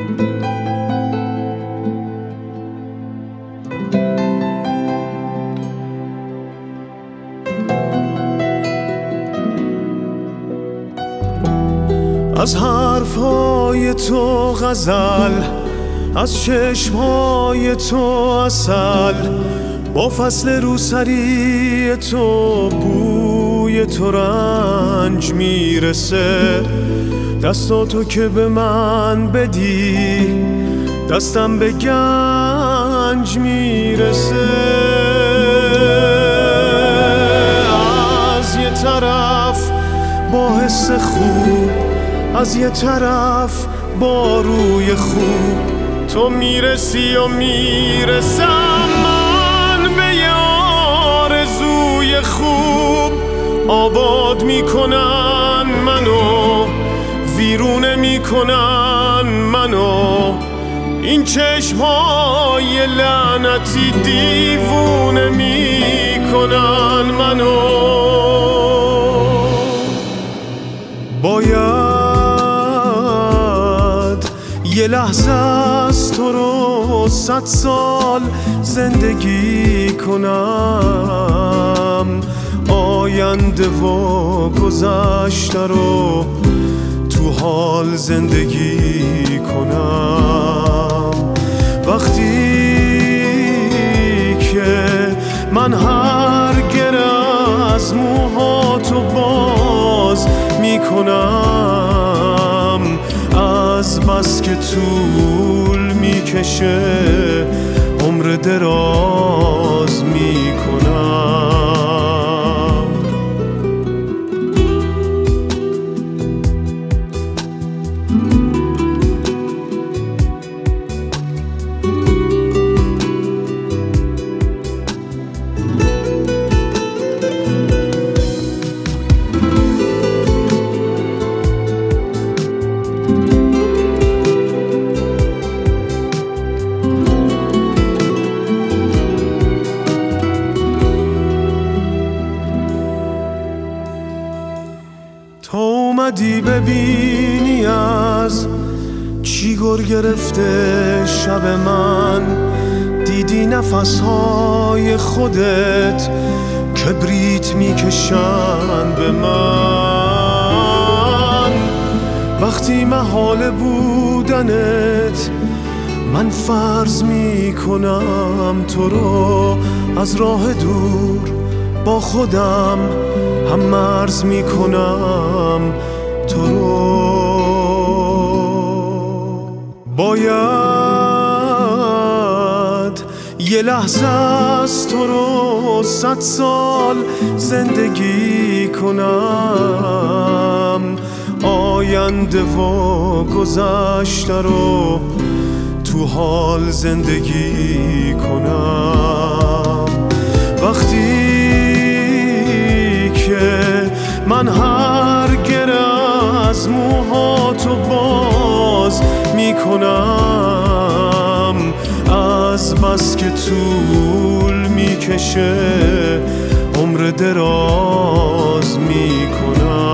از حرفهای تو غزل، از چشمهای تو عسل، با فصل روسری تو بوی تو رنج میرسه. دستاتو که به من بدی دستم به گنج میرسه. از یه طرف با حس خوب، از یه طرف با روی خوب، تو میرسی و میرسم من به یه آرزوی خوب. آباد میکنن منو، ویرونه میکنن منو، این چشمای لعنتی دیوونه میکنن منو. باید یه لحظه از تو رو 100 سال زندگی کنم، آینده و گذشته رو تو حال زندگی کنم. وقتی که من هر گره از موهاتو باز میکنم، از بس که طول میکشه عمر دراز میکنم. تو اومدی ببینی از چی گر گرفته شب من، دیدی نفسهای خودت کبریت میکشن به من. وقتی محال بودنت من فرض میکنم تو رو، از راه دور با خودم هم مرز میکنم تو رو. باید یه لحظه از تو رو 100 سال زندگی کنم، آینده و گذشته رو تو حال زندگی کنم. وقتی که من هر گره از موهاتو باز میکنم، از بس که طول میکشه عمر دراز میکنم.